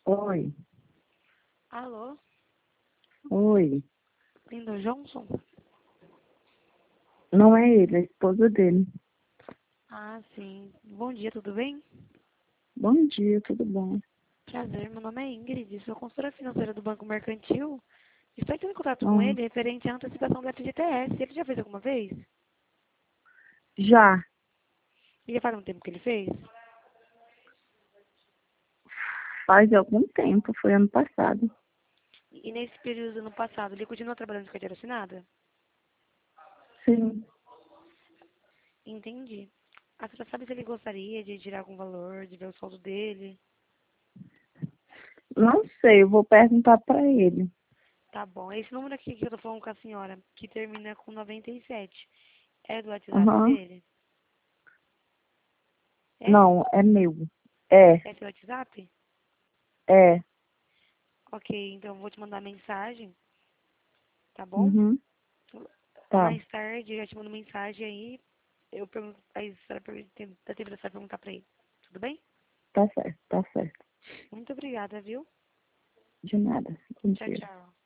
Oi, Alô, oi. Lindo Johnson? Não é ele, é a esposa dele. Ah, sim. Bom dia, tudo bem? Bom dia, tudo bom? Prazer, meu nome é Ingrid, sou consultora financeira do Banco Mercantil. Estou entrando em contato com Ah, ele referente à antecipação do FGTS. Ele já fez alguma vez? já E já faz um tempo que ele fez? faz algum tempo, foi ano passado. E nesse período no passado, ele continua trabalhando de carteira assinada? Sim, Entendi. A senhora sabe se ele gostaria de tirar algum valor, de ver o saldo dele? não sei, eu vou perguntar pra ele. Tá bom. Esse número aqui que eu tô falando com a senhora, que termina com 97, é do WhatsApp Aham. dele? É? Não, é meu. É, É seu WhatsApp? é. Ok, então eu vou te mandar mensagem, tá bom? Uhum, tá, Mais tarde eu já te mando mensagem aí, eu pergunto, aí a senhora dá tempo da senhora perguntar pra ele. Tudo bem? tá certo, tá certo. Muito obrigada, viu? De nada. Bom Tchau, dia. tchau.